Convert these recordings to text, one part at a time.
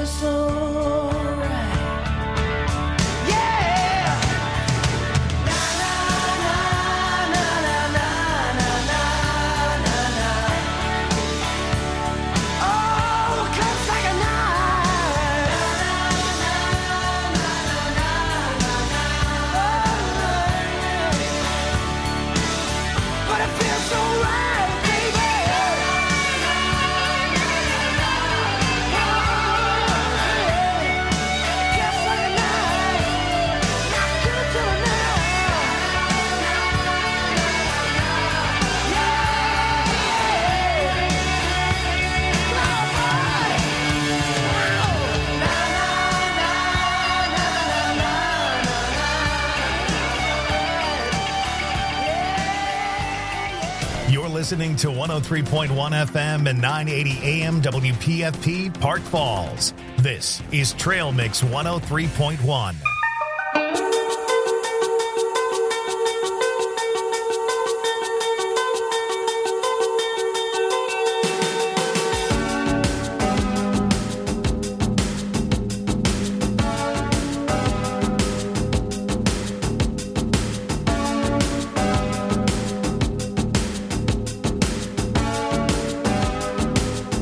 so right. Yeah. Na na na na na na na na na. Oh, comes like a knife. Na na na na na na na. But it feels so right, baby. You're listening to 103.1 FM and 980 AM WPFP Park Falls. This is Trail Mix 103.1.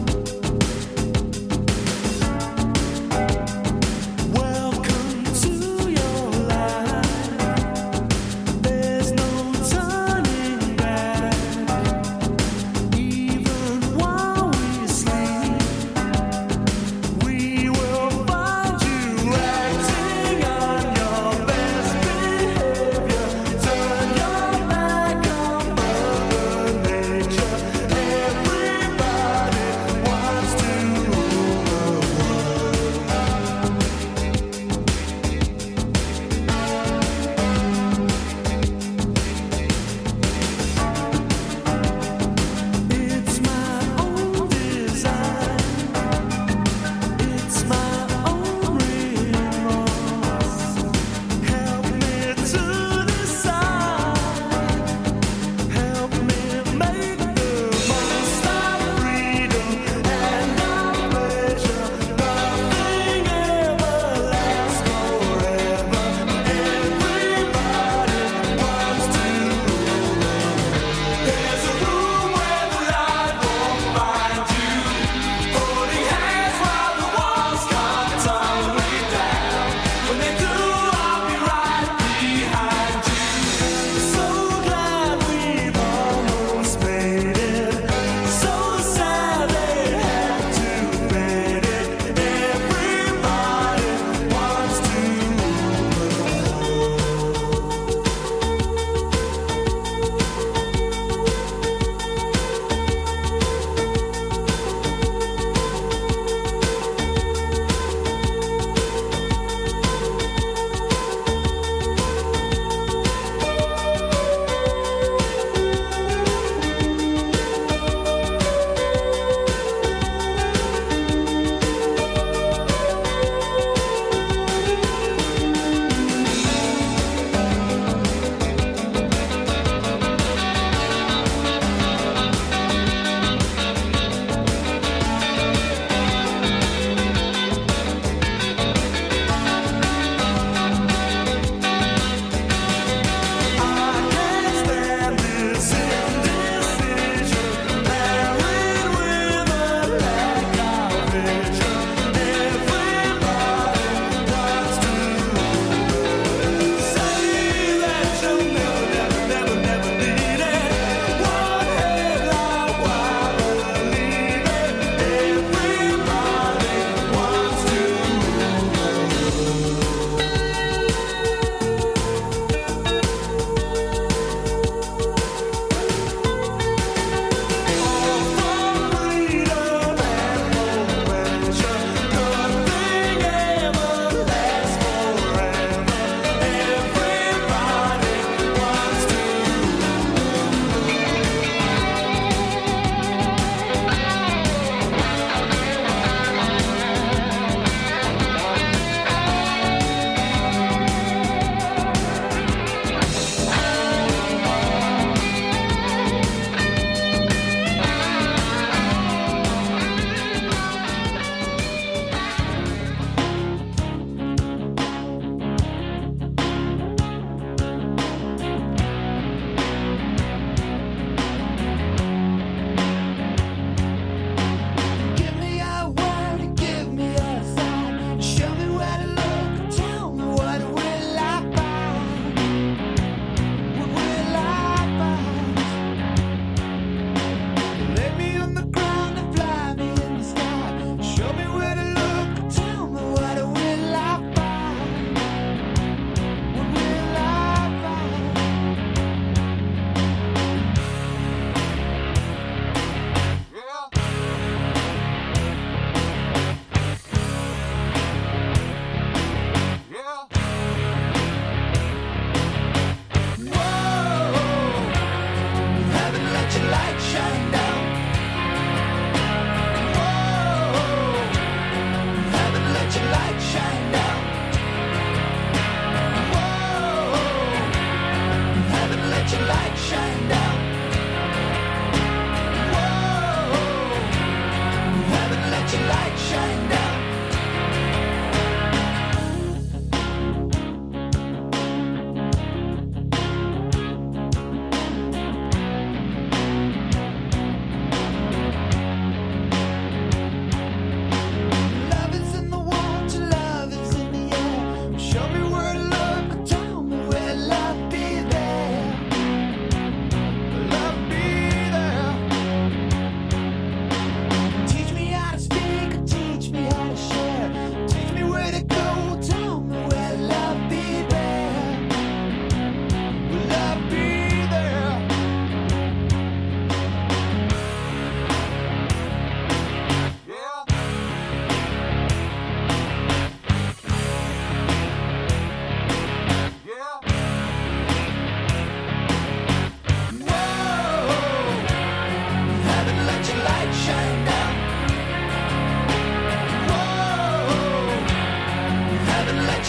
Welcome to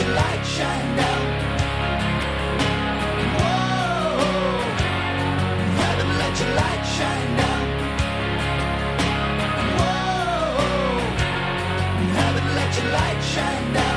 your light shine down. Whoa, heaven, let your light shine down. Whoa, heaven, let your light shine down.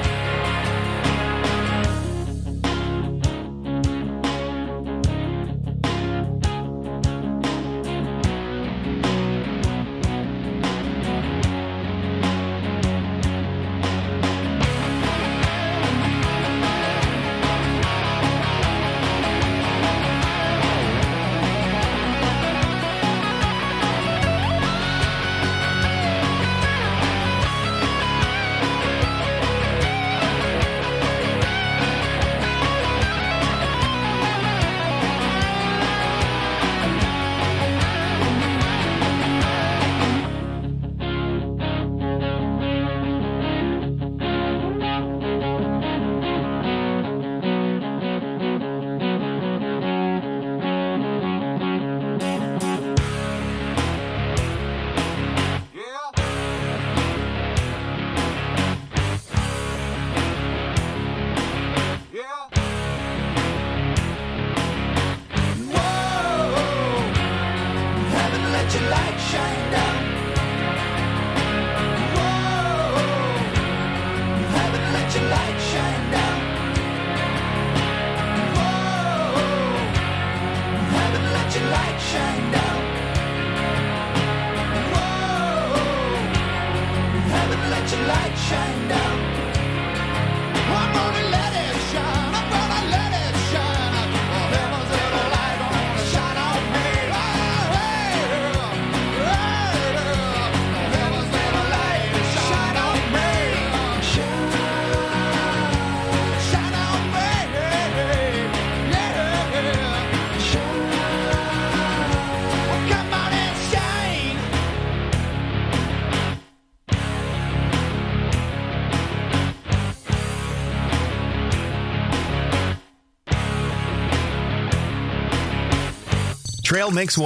Trail Mix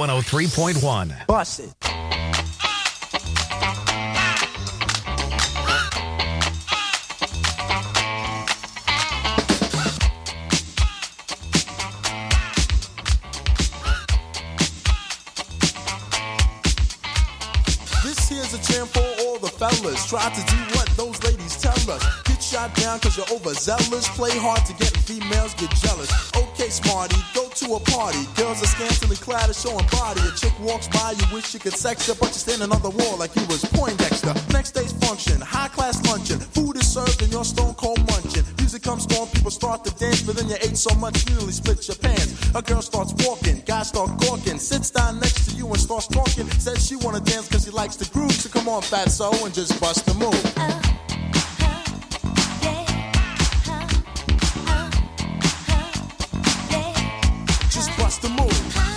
103.1. Bust it. This here's a jam for all the fellas. Try to do what those ladies tell us. Get shot down cause you're overzealous. Play hard to get females get jealous. Okay, smarty, go to a party. Girls are scantily clad and showing body. A chick walks by, you wish you could sex her, but you're standing on the wall like you was Poindexter. Next day's function, high class luncheon. Food is served and you're stone cold munching. Music comes on, people start to dance, but then you ate so much you nearly split your pants. A girl starts walking, guys start gawking, sits down next to you and starts talking. Says she wanna dance cause she likes the groove, so come on fatso and just bust the move. Just bust the move.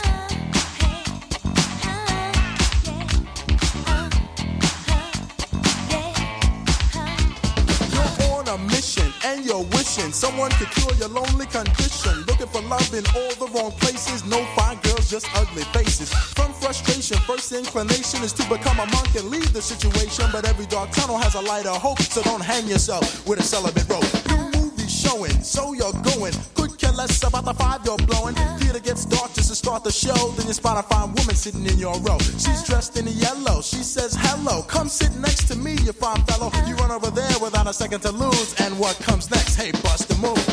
You're on a mission and you're wishing someone could cure your lonely condition. Looking for love in all the wrong places. No fine girls, just ugly faces. From frustration, first inclination is to become a monk and leave the situation. But every dark tunnel has a light of hope, so don't hang yourself with a celibate rope. New movie showing, so you're going. Could care less about the five you're blowing. Theater gets dark just to start the show. Then you spot a fine woman sitting in your row. She's dressed in yellow. She says hello. Come sit next to me, you fine fellow. You run over there without a second to lose. And what comes next? Hey, bust the move.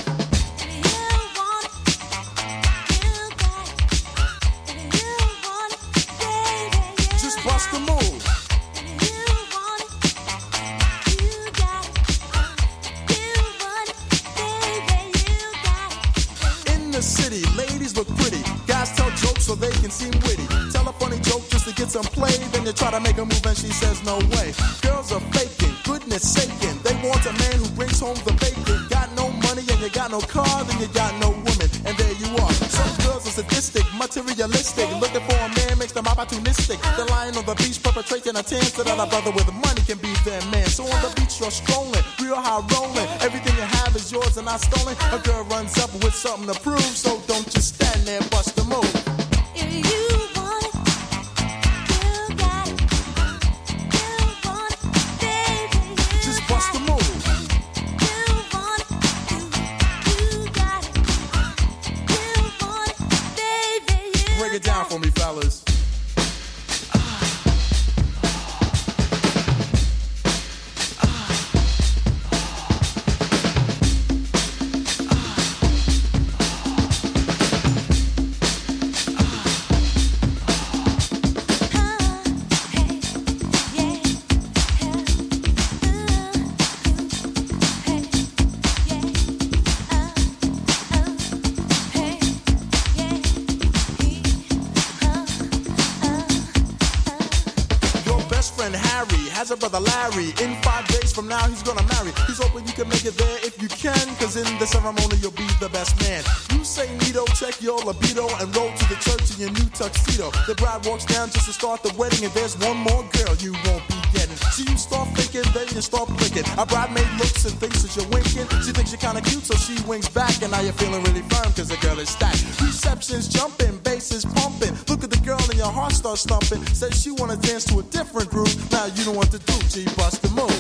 Just bust the move. In the city, ladies look pretty. Guys tell jokes so they can seem witty. Tell a funny joke just to get some play. Then you try to make a move and she says no way. Girls are faking, goodness saking. They want a man who brings home the bacon. Got no money and you got no car, then you got no woman. And there you are. Some girls are sadistic, materialistic. Looking for a man makes them opportunistic. They're lying on the beach perpetrating a tan so that a brother with money can be their man. So on the beach you're strolling, real high rolling. Everything you have is yours and not stolen. A girl runs up with something to prove, so don't just stand there and bust the move. Just bust the move. has a brother Larry. In 5 days from now, he's gonna marry. He's hoping you can make it there if you can, cause in the ceremony, you'll be the best man. You say Nito, check your libido, and roll to the church in your new tuxedo. The bride walks down just to start the wedding, and there's one more girl you won't be getting. So you start thinking, then you start blinking. A bridemaid looks and thinks that you're winking. She thinks you're kinda cute, so she winks back, and now you're feeling really firm, cause the girl is stacked. Reception's jumping, bass is pumping. Look at the girl and your heart starts thumping. Says she wanna dance to a different groove. Now you know what to do, G, bust the move.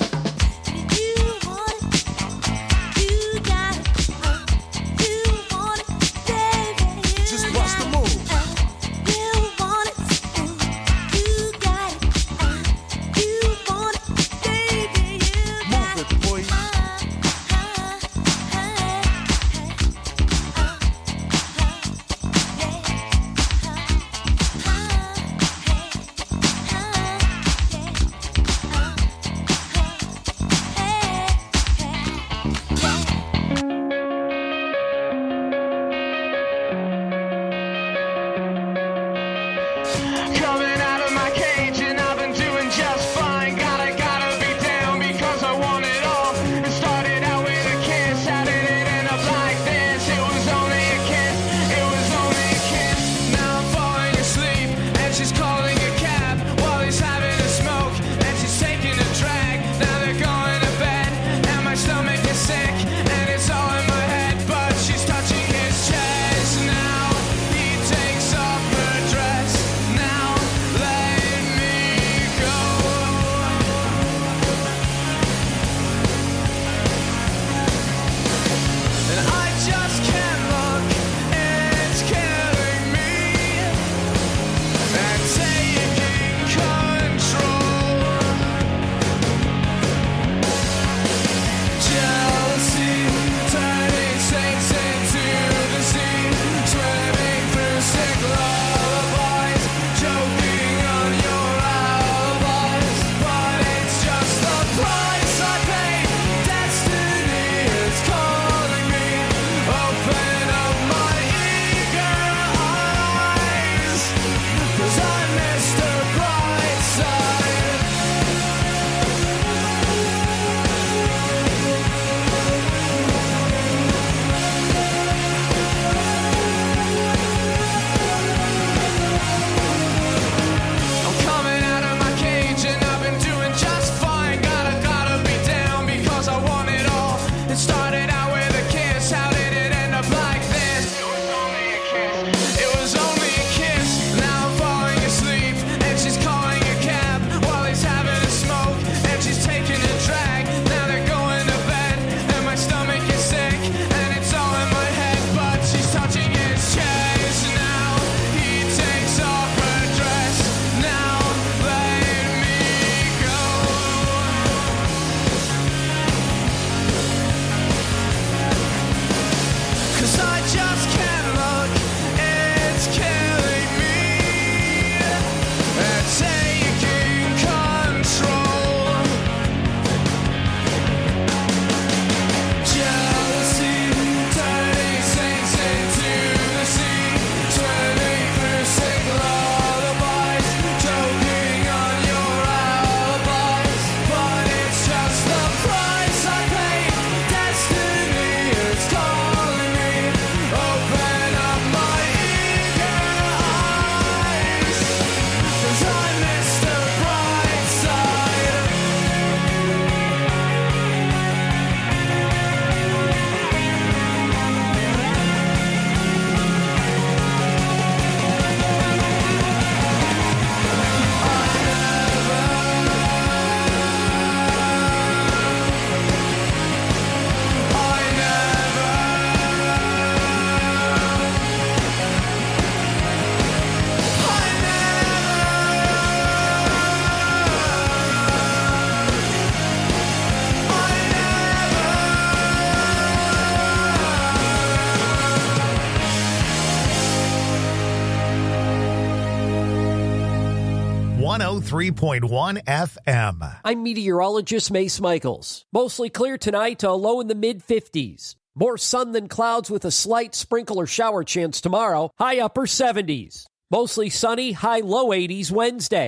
.1 FM. I'm meteorologist Mace Michaels. Mostly clear tonight, a low in the mid-50s. More sun than clouds with a slight sprinkle or shower chance tomorrow, high upper 70s. Mostly sunny, high low 80s Wednesday.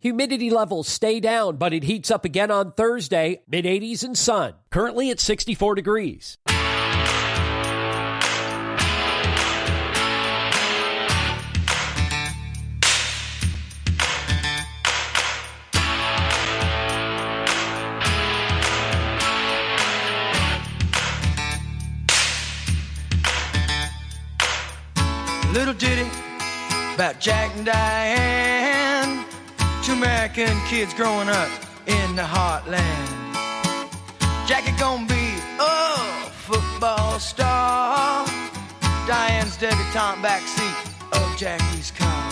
Humidity levels stay down, but it heats up again on Thursday, mid-80s and sun. Currently at 64 degrees. Little ditty about Jack and Diane, two American kids growing up in the heartland. Jackie gonna be a football star, Diane's debutante backseat of Jackie's car.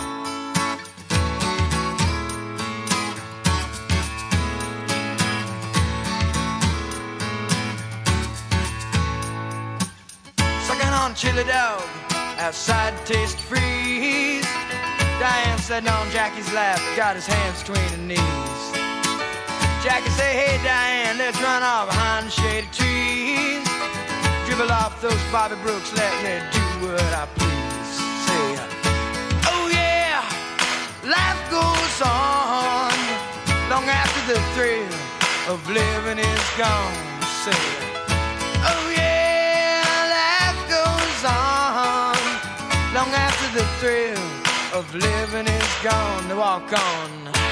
Sucking on a chili dog outside Taste Freeze. Diane sitting on Jackie's lap, got his hands between her knees. Jackie say, hey Diane, let's run off behind the shady trees. Dribble off those Bobby Brooks, let me do what I please. Say, oh yeah, life goes on long after the thrill of living is gone. Say, oh yeah, life goes on long after the thrill of living is gone. To walk on.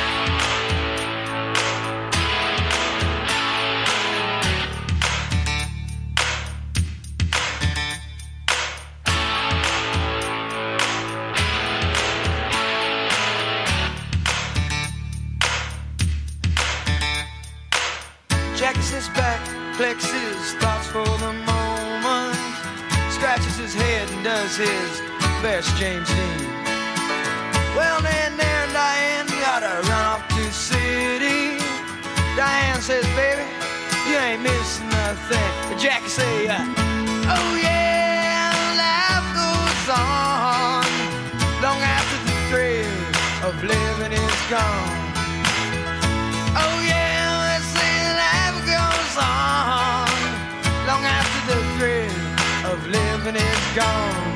Jackie sits back, flexes thoughts for the moment, scratches his head and does his best James Dean. Well, then there Diane gotta run off to the city. Diane says, baby, you ain't missing nothing. But Jackie say, oh yeah, life goes on long after the thrill of living is gone. Oh yeah, let's say life goes on long after the thrill of living is gone.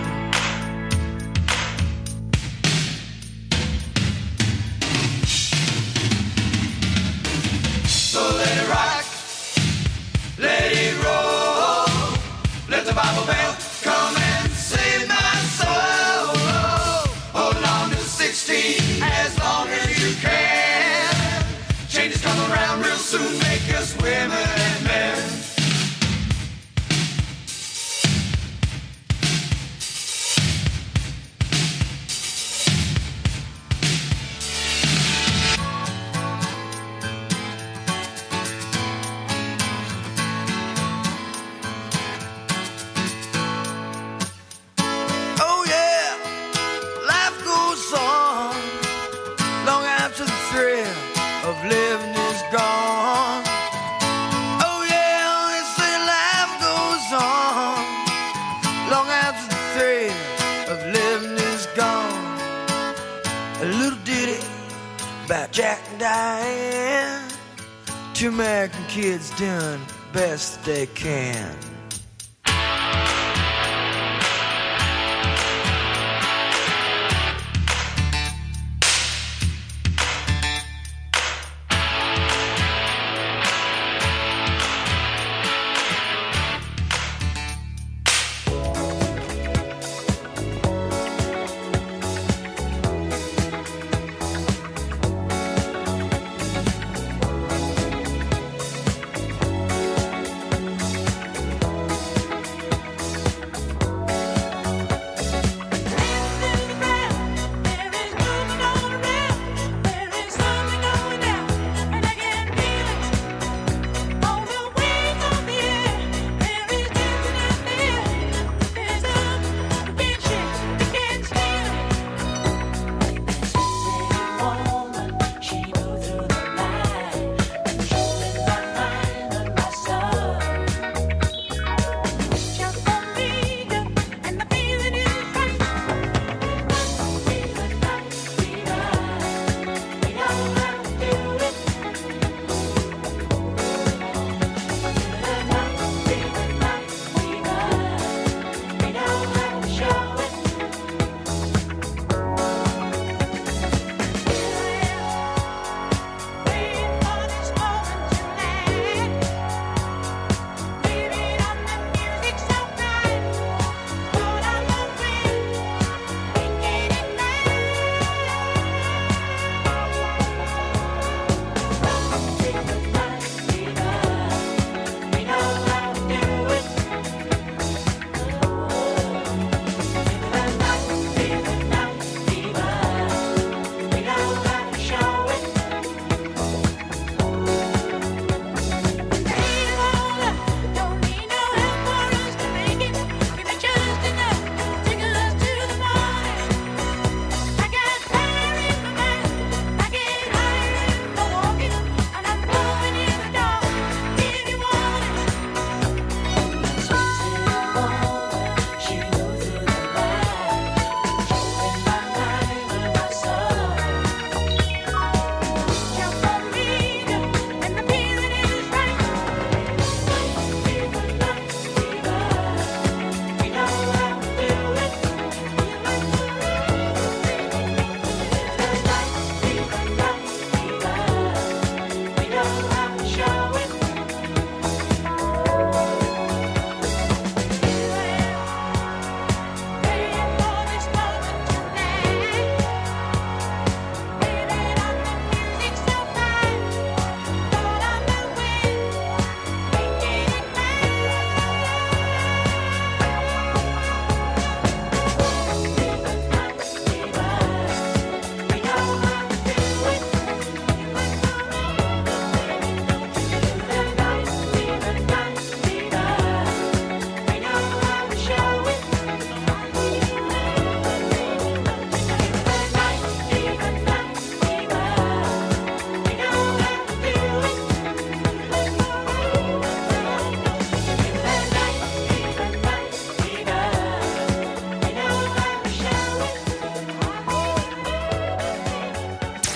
So let it rock, let it roll, let the Bible belt come and save my soul. Hold on to 16 as long as you can. Changes come around real soon, make us women and men. Living is gone. Oh yeah, they say life goes on long after the thrill of living is gone. A little ditty about Jack and Diane, two American kids doing the best they can.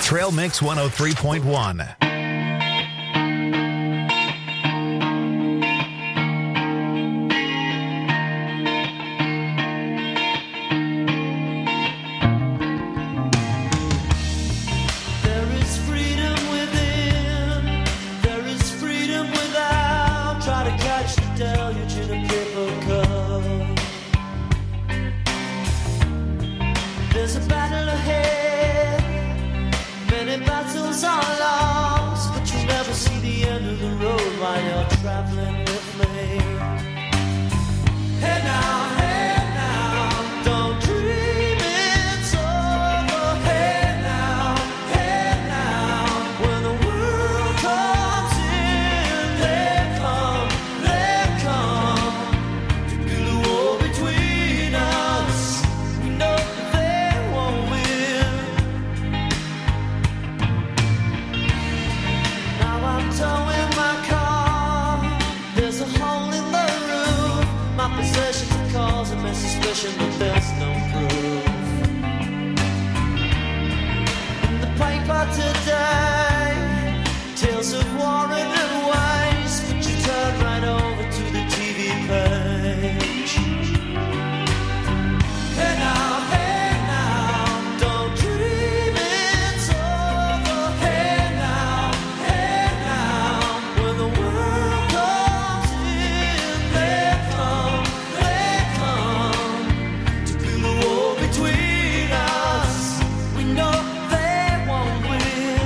Trail Mix 103.1. Between us, we know they won't win.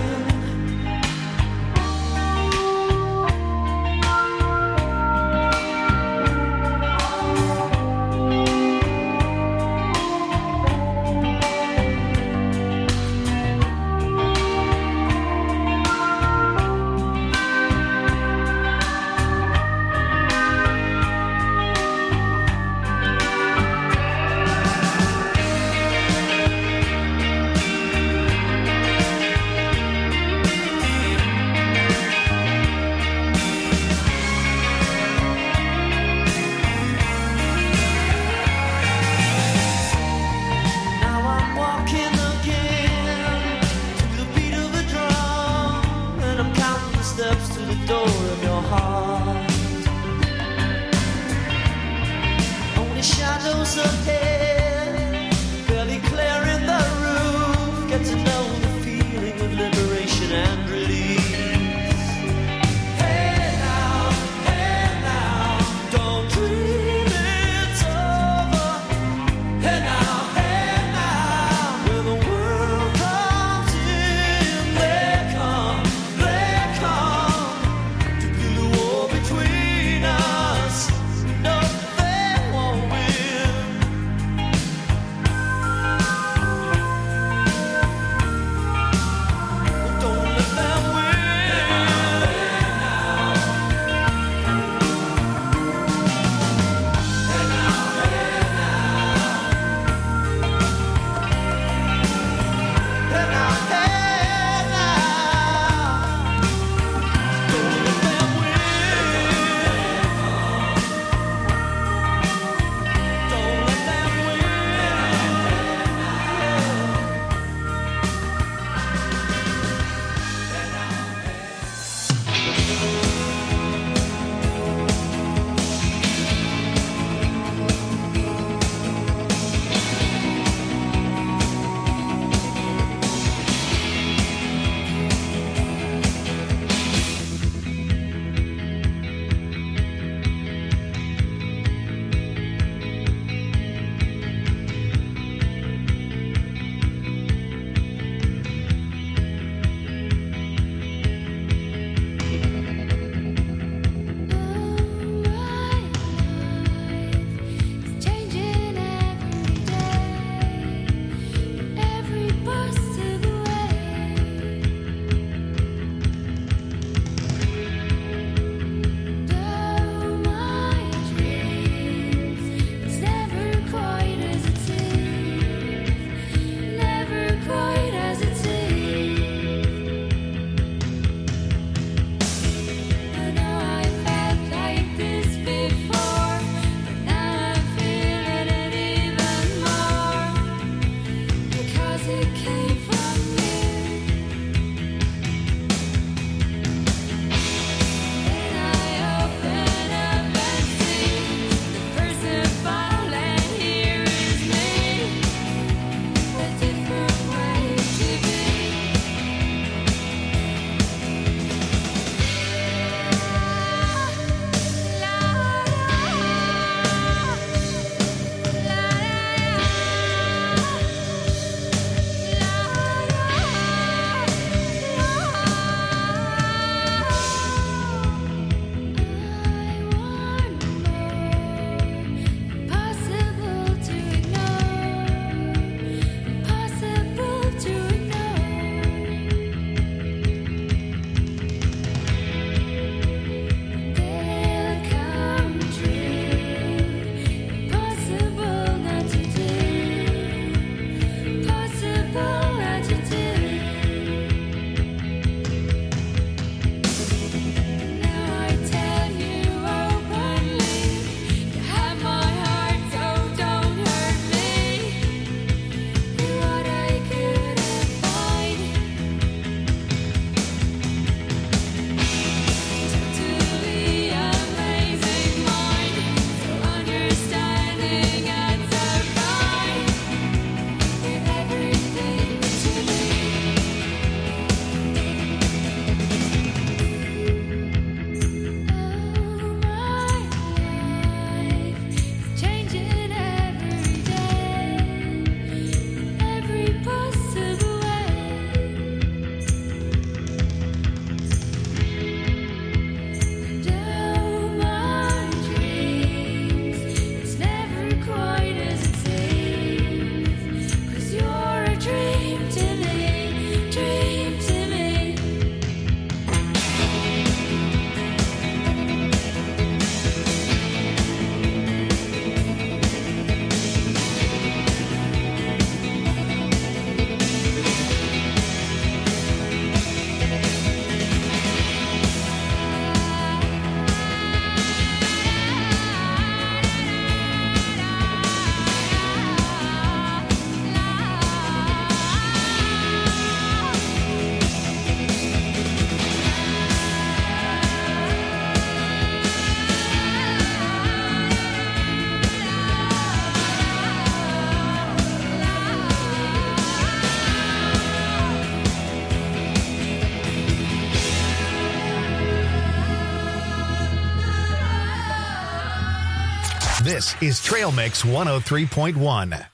This is Trail Mix 103.1.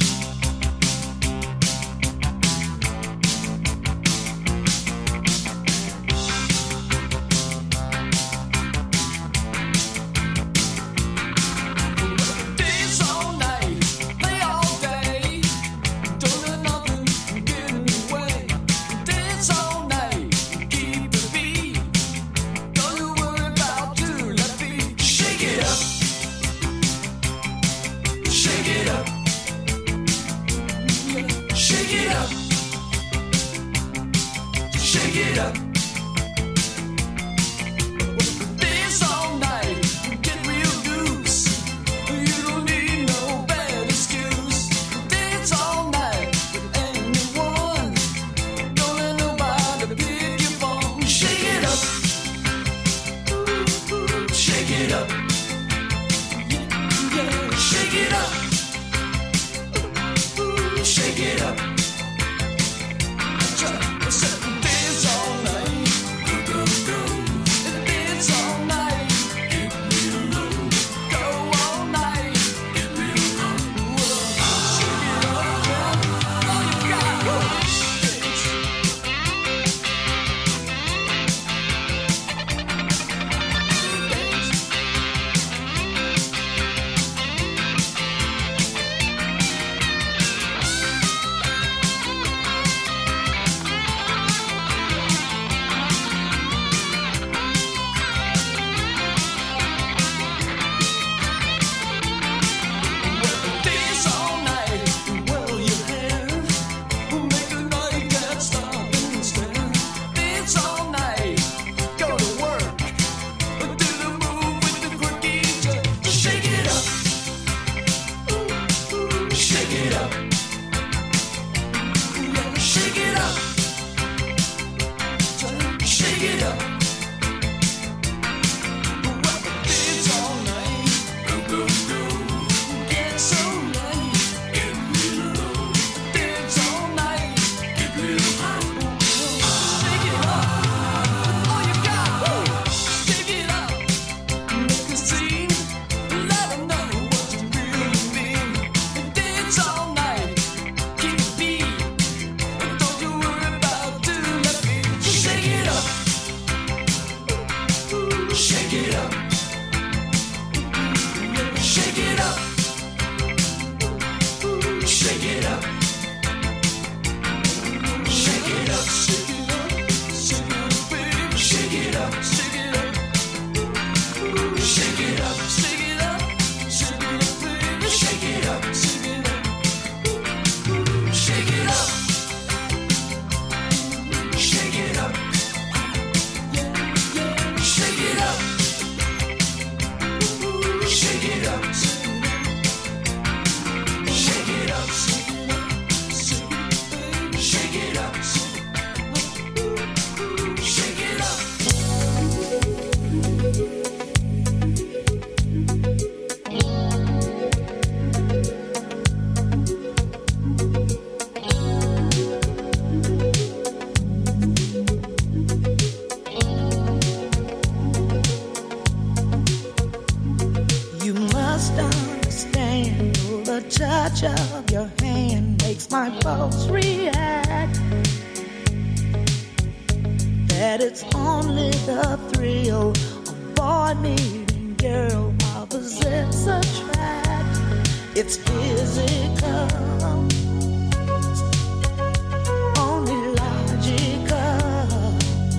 Of your hand makes my pulse react. That it's only the thrill of boy meeting girl, opposites attract. It's physical, only logical.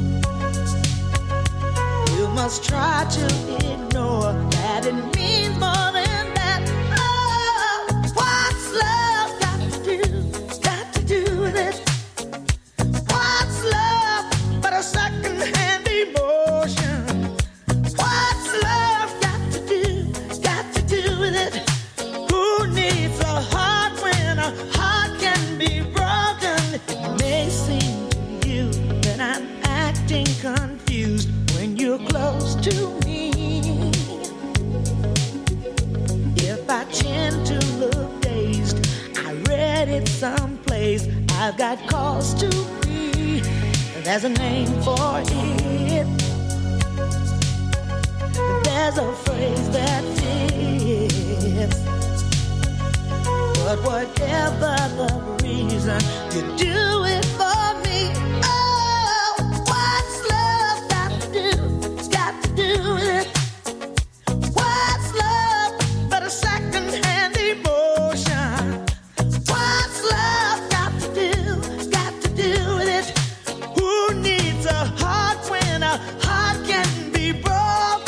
You must try to ignore that it means more than that. What's love got to do with it? What's love but a second-hand emotion? What's love got to do with it? Who needs a heart when a heart can be broken? It may seem to you that I'm acting confused when you're close to me. If I tend to look dazed, I read it someplace. I've got cause to be. There's a name for it. There's a phrase that fits. But whatever the reason, you do it for me. Oh, what's love got to do? It's got to do with it. What's love but a second-hand emotion? What's love got to do? It's got to do with it. Who needs a heart when a heart can be broken?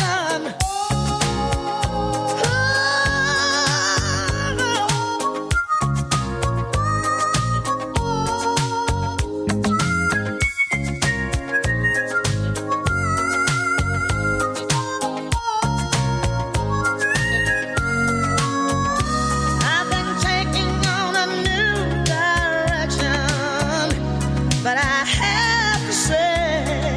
I've been taking on a new direction, but I have to say,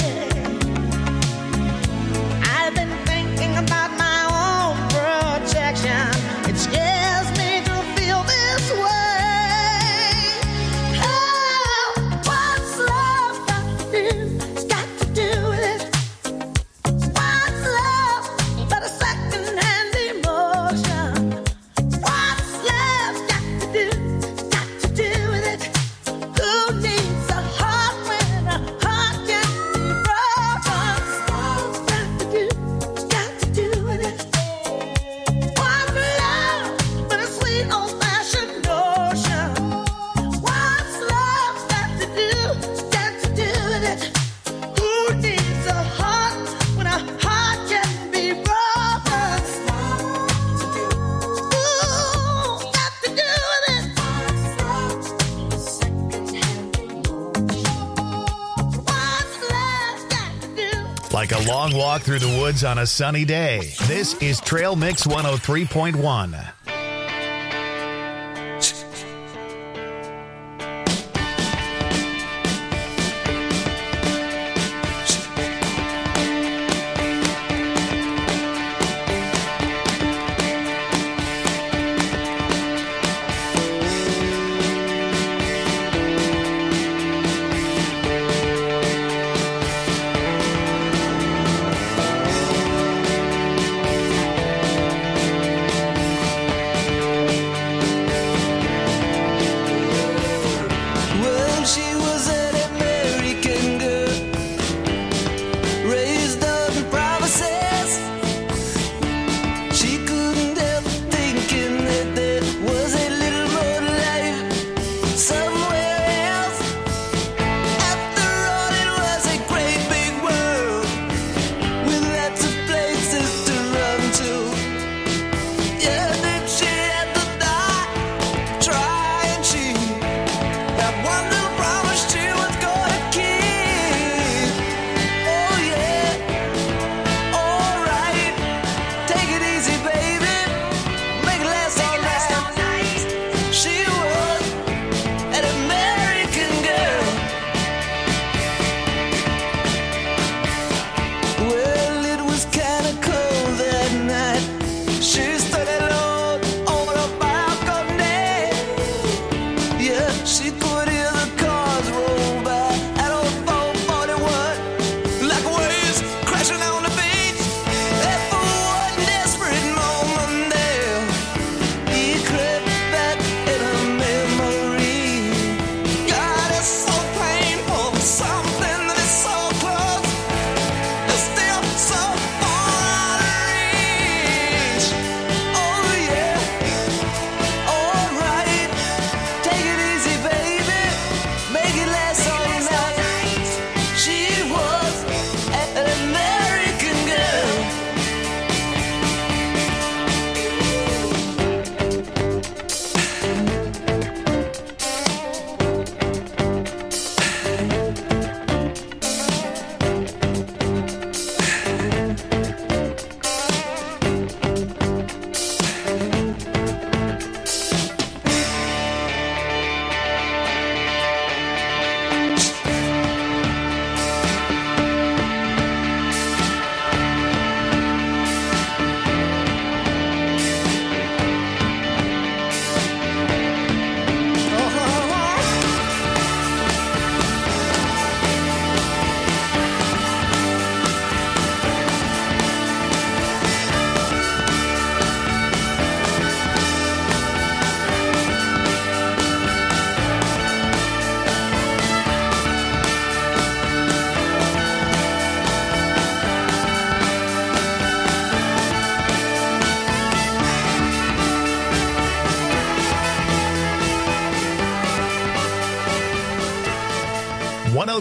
I've been thinking about my own protection. It scares me to feel this way. Oh, what's love got to do? It's got to do with it. What's love but a second-hand emotion? What's love got to do? Got to do with it. Who needs a heart when a heart can be broken? Love's got to do with it. What's love but a sweet old-fashioned notion? What's love got to do with it? Who needs a heart when a heart can be broken? Ooh, got to do with it. What's love got to do? Like a long walk through the woods on a sunny day. This is Trail Mix 103.1.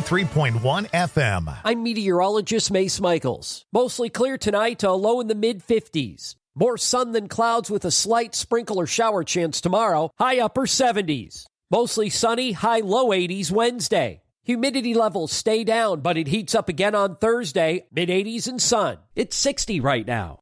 103.1 FM. I'm meteorologist Mace Michaels. Mostly clear tonight, a low in the mid-50s. More sun than clouds with a slight sprinkle or shower chance tomorrow, high upper 70s. Mostly sunny, high low 80s Wednesday. Humidity levels stay down, but it heats up again on Thursday, mid-80s and sun. It's 60 right now.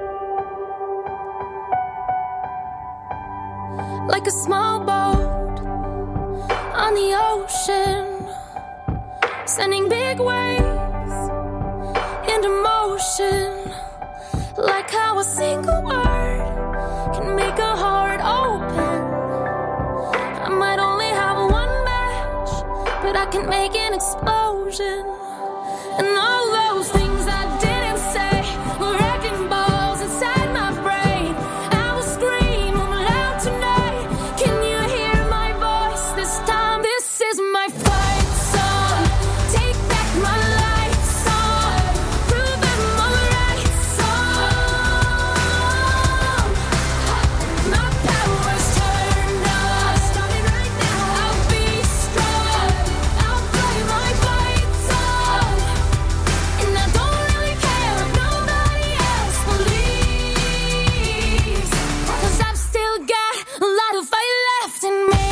Like a small boat on the ocean, sending big waves into motion. Like how a single word can make a heart open. I might only have one match, but I can make an explosion. And all those things I didn't say were wrecking balls inside my brain. I will scream loud tonight. Can you hear my voice this time? This is my fight song. Take back my life song. Prove I'm alright song. My power's turned on. Starting right now. I'll be strong. I'll play my fight song. And I don't really care if nobody else believes. 'Cause I've still got a lot of fight left in me.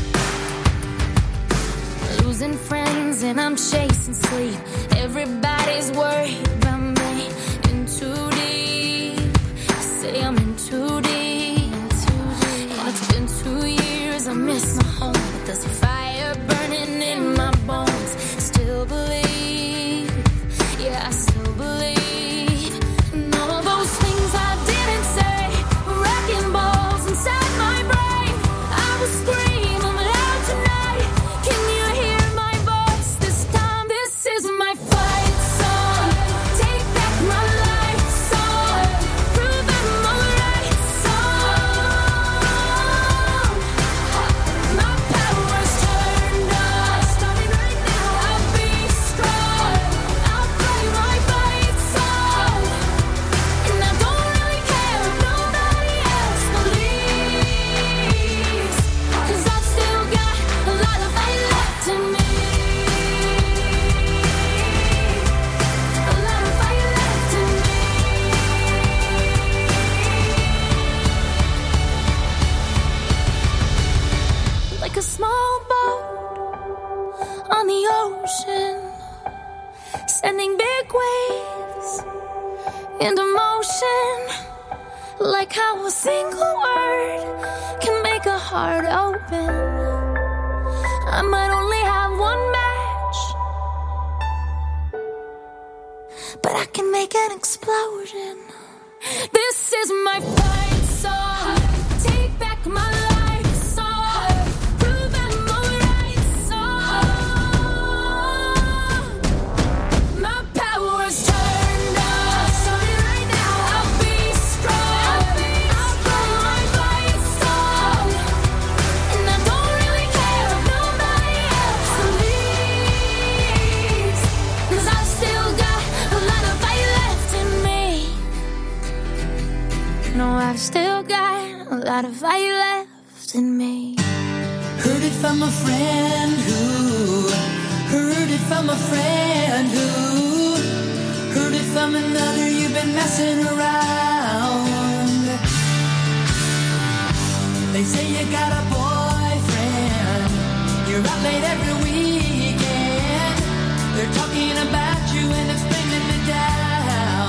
Losing friends and I'm chasing sleep. Everybody's worried about me. In too deep. Say I'm in too deep. And it's been 2 years. I miss my home, but there's a fire burning in my bones. Still believe. Yeah, I still believe. And all those things I didn't say were wrecking balls inside my brain. I will scream loud tonight. Can you hear my voice this time? This is my fight song. Take back my life song. Prove I'm alright song. My power's turned on. Starting right now. I'll be strong. I'll play my fight song. And I don't really care if nobody else believes. 'Cause I've still got a lot of fight left in me. A lot of fight left in me. Like a small boat on the ocean, sending big waves into motion. Like how a single word can make a heart open. I might only have one match, but I can make an explosion. This is my fight song. Take back my life song. Prove I'm alright song. My power's turned on. Starting right now. I'll be strong. I'll play my fight song. And I don't really care if nobody else believes. 'Cause I've still got a lot of fight left in me. No, I've still got a lot of fight left in me. Heard it from a friend who heard it from a friend who heard it from another. You've been messing around. They say you got a boyfriend. You're out late every weekend. They're talking about you and it's bringing me down.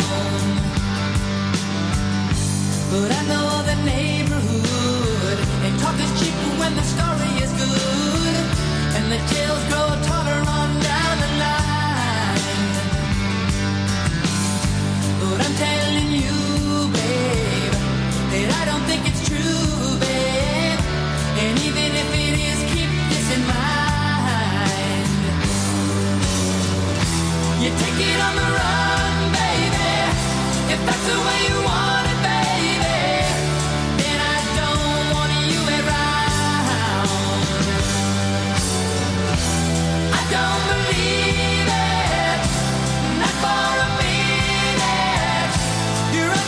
But I know the neighborhood, and talk is cheap when the story is good, and the tales grow taller on down the line. But I'm telling you, babe, that I don't think it's true, babe. And even if it is, keep this in mind. You take it on the run, baby, if that's the way you want it, baby. Then I don't want you around. I don't believe it, not for a minute. You're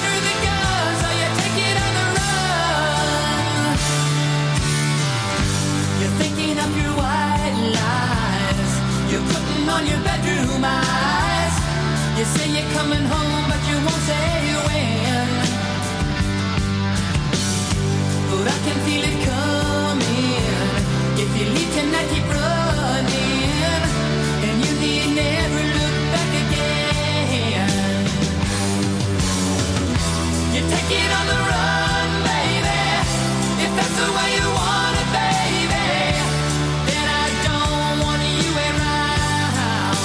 it on the run, baby. If that's the way you want it, baby, then I don't want you around.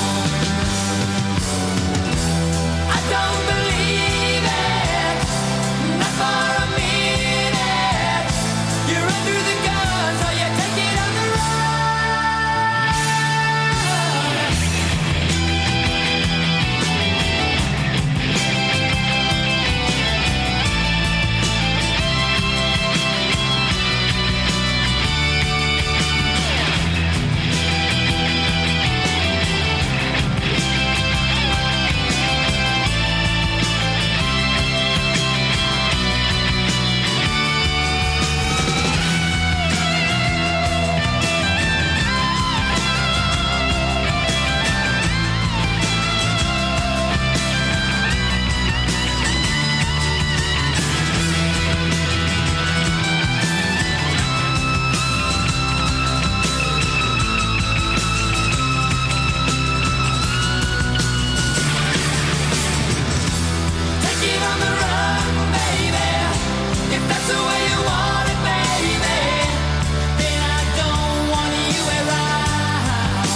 I don't believe it, not for a minute. You're under the gun, so you take it on the run. Take it on the run, baby. If that's the way you want it, baby, then I don't want you around.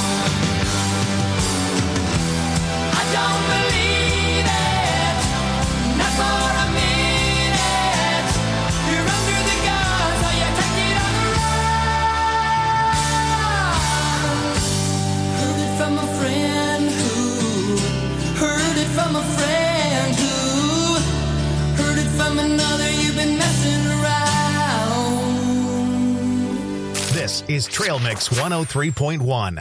I don't believe it, not for a minute. You're under the gun, so you take it on the run. Heard it from a friend who heard it from a friend who heard it from another. You've been messing around. This is Trail Mix 103.1.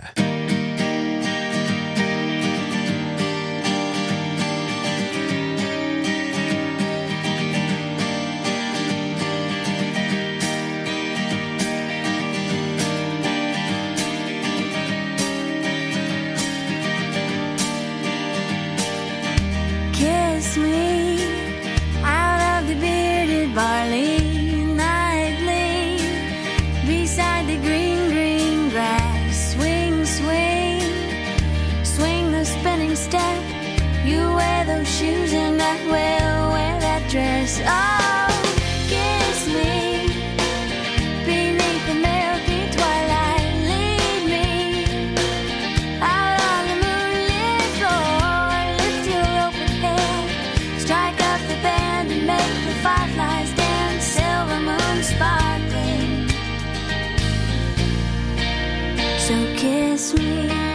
Kiss me out of the bearded barley nightly, beside the green, green grass. Swing, swing, swing the spinning step. You wear those shoes and I will wear that dress. Oh, kiss me beneath the milky twilight. Lead me out on the moonlit floor. Lift your open head, strike up the band and make the fireflies dance. Silver moon sparkling. So kiss me.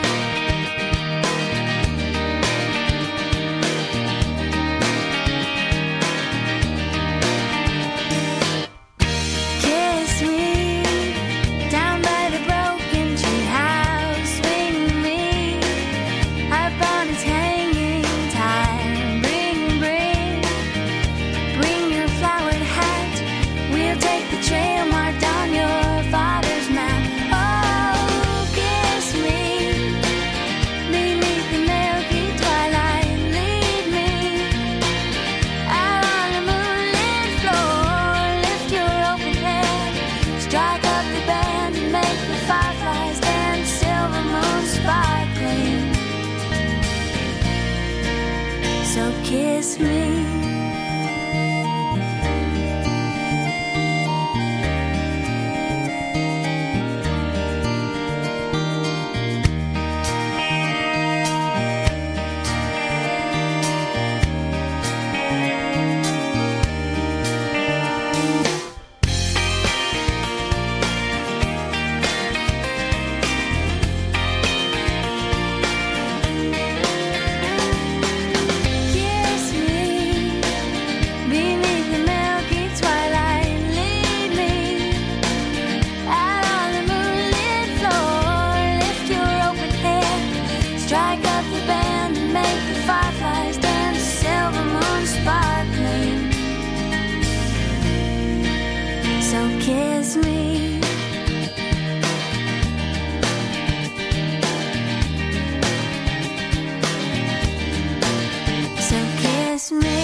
Kiss me down by the broken tree house. Swing me up on its hanging time. Bring, bring your flowered hat. We'll take the trail marked on your father's map. Oh, kiss me beneath the milky twilight. Lead me out on the moonlit floor. Lift your open head, strike up the band and make the fireflies dance. Silver moon sparkling. So kiss me. Kiss me beneath the milky twilight. Lead me out on the moonlit floor. Lift your open head, strike up the band and make the fireflies dance. Silver moon sparkling. So kiss me. So kiss me.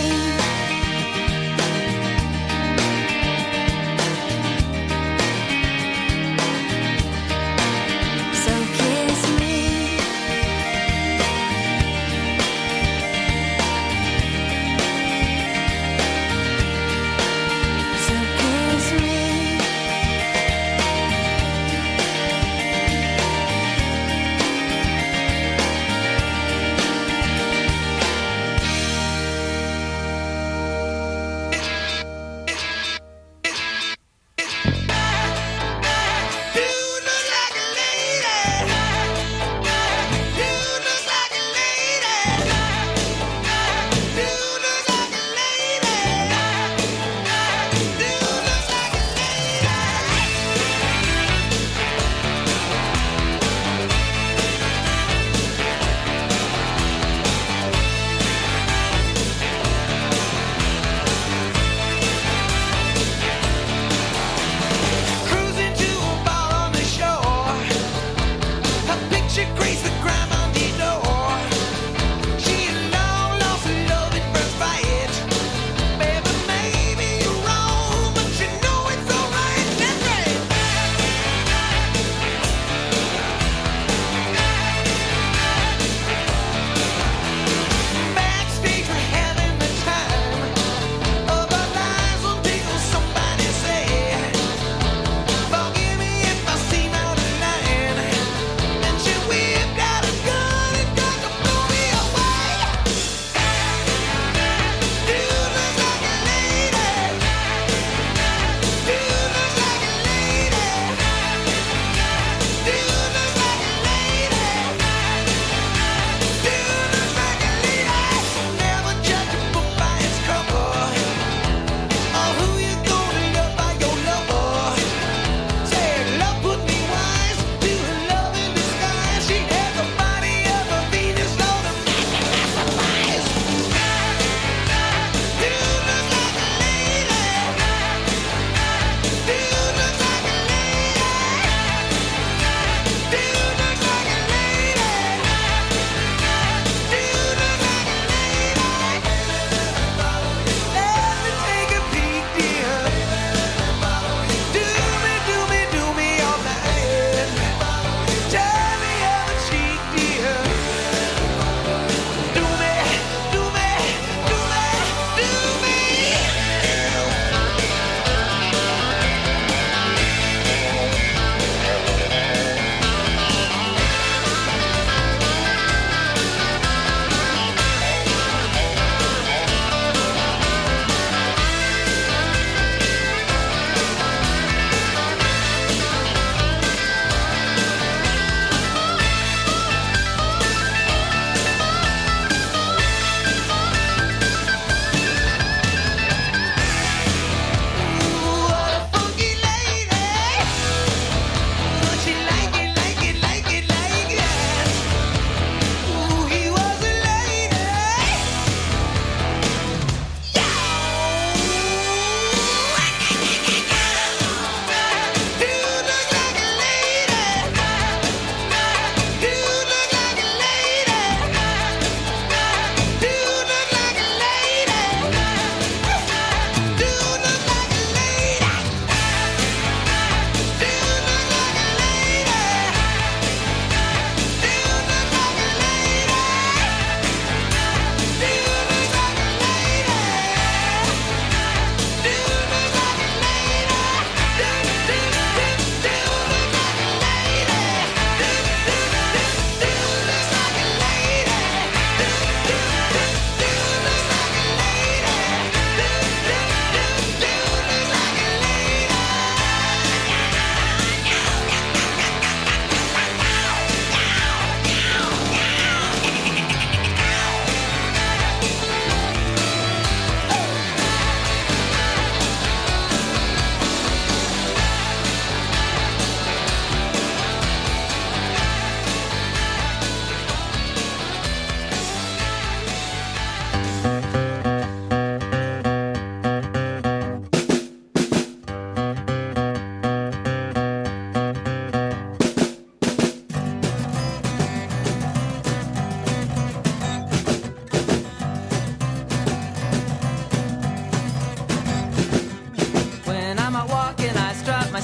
So kiss me.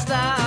star.